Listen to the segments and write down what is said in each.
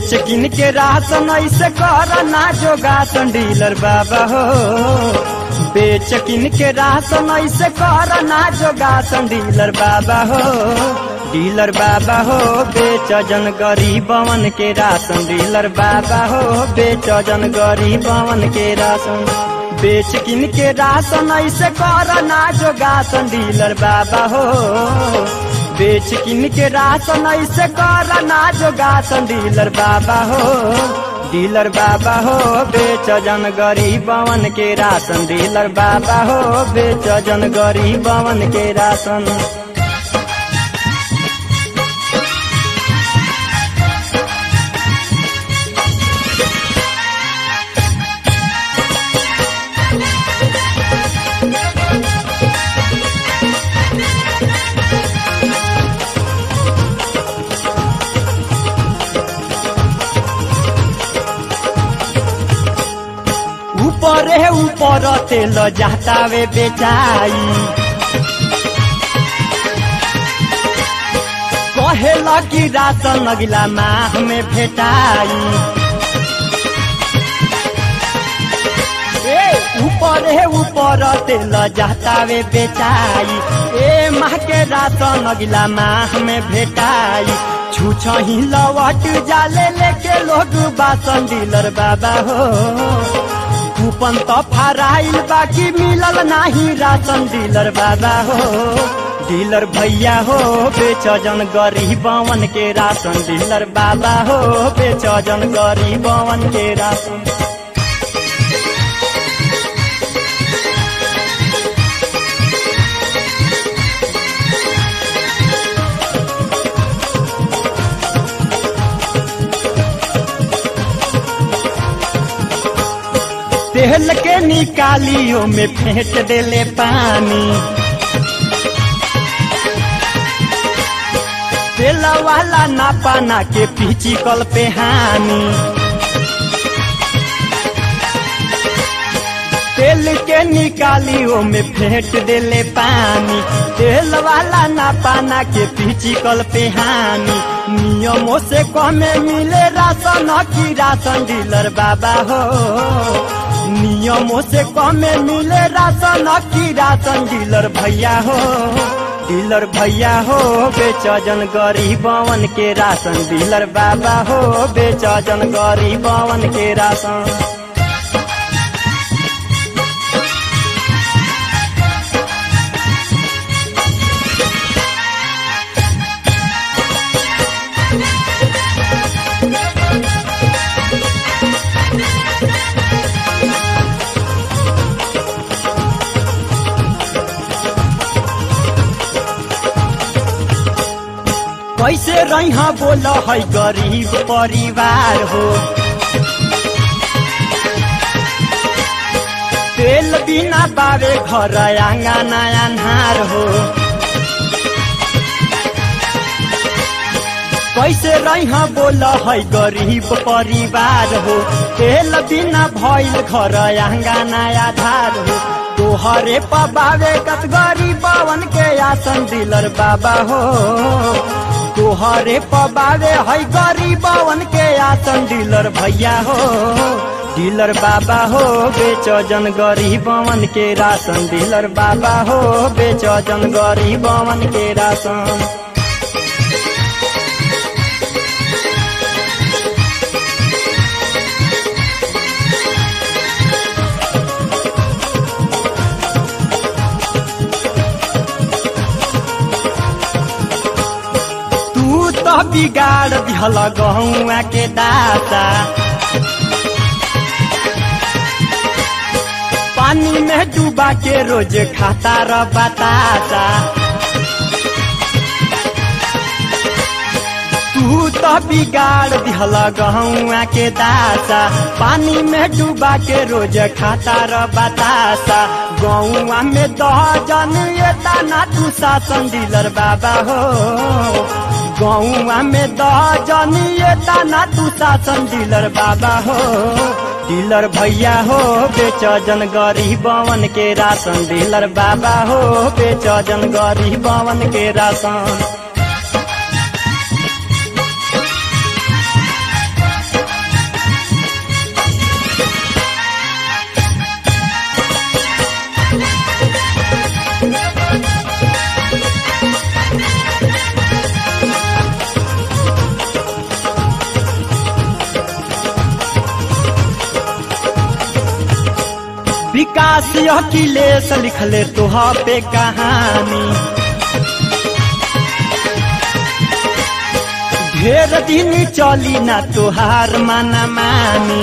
बेच किन के राशन ऐसे कर ना जोगासन डीलर बाबा हो। बेच किन के राशन ऐसे कर ना जोगासन डीलर बाबा हो। डीलर बाबा हो बेच जन गरीबवन के राशन डीलर बाबा हो बेच जन गरीबवन के राशन। बेच किन के राशन ऐसे कर ना जोगासन डीलर बाबा हो। बेच किन के राशन ऐसे कर ना जोगासन डीलर बाबा हो। डीलर बाबा हो बेच जन गरीबवन के राशन डीलर बाबा हो बेच जन गरीबवन के राशन। ऊपर है ऊपर तेल जातावे बेचाई। कहेला कि राशन अगला माह में भेटाई। ऊपर है ऊपर तेल जातावे बेचाई। ए माह के राशन अगला माह में भेटाई। छूछा ही लवट जाले लेके लोग बासन डीलर बाबा हो। कूपन तो फराइल बाकी मिलल नाही राशन डीलर बाबा हो। डीलर भैया हो बेच जन गरीबवन के राशन डीलर बाबा हो बेच जन गरीबवन के राशन। तेल के निकालियो में फेंट देले पानी। तेल वाला ना पाना के पीछी कल पे हानि। तेल के निकालियो में फेंट देले पानी। तेल वाला ना पाना के पीछी कल पे हानि। नियमों से कमे मिले राशन की राशन डीलर बाबा हो। नियमों से कमे मिले राशन की राशन डीलर भैया हो। डीलर भैया हो बेच जन गरीबवन के राशन डीलर बाबा हो बेच जन गरीबवन के राशन। कैसे रहा बोल है गरीब परिवार हो। तेल बिना बावे घर आंगना अन्हार हो। कैसे रहा बोल है गरीब परिवार हो। तेल बिना भइल घर आंगना आधार हो। तोहरे पबावे कत गरीबवन के आसन डीलर बाबा हो। तोहरे पबावे है गरीबवन के आसन डीलर भैया हो। डीलर बाबा हो बेच जन गरीबवन के राशन डीलर बाबा हो बेच जन गरीबवन के राशन। बिगाड़ दिहल गहुआ के दासा। पानी में डूबा के रोज खाता र बतासा। तू तो बिगाड़ दिहल गहुआ के दासा। पानी में डूबा के रोज खाता र बतासा। गहुआ में दहजन ये ताना तू शासन डीलर बाबा हो। गहुआ में दहजन ये ताना तू शासन डीलर बाबा हो। डीलर भैया हो बेच जन गरीबवन के राशन डीलर बाबा हो बेच जन गरीबवन के राशन। अखिलेश लिखले तोहा पे कहानी, ढेर दिन चली ना तोहार माना मानी।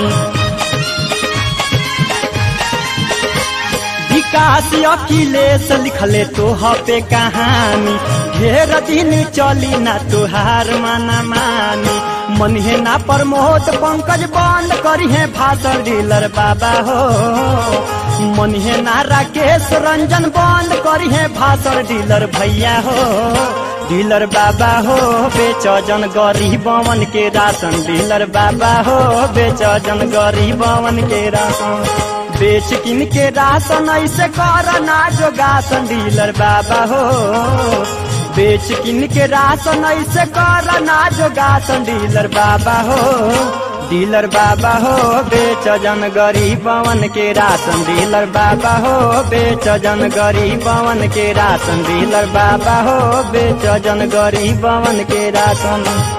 विकास अखिलेश लिखले तोहा पे कहानी, ढेर दिन चली ना तोहार माना मानी। मन है ना प्रमोद पंकज बंद करी है भाषण डीलर बाबा हो, मन है ना राकेश रंजन बंद करी है भाषण डीलर भैया हो। डीलर बाबा हो बेच जन गरीबवन के राशन, डीलर बाबा हो बेच जन गरीबवन के राशन। बेच किन के राशन ऐसे कर ना जोगासन, डीलर बाबा हो बेच किन के राशन ऐसे कर ना जोगासन, डीलर बाबा हो। डीलर बाबा हो बेच जन गरीबवन के राशन, डीलर बाबा हो बेच जन गरीबवन के राशन, डीलर बाबा हो बेच जन गरीबवन के राशन।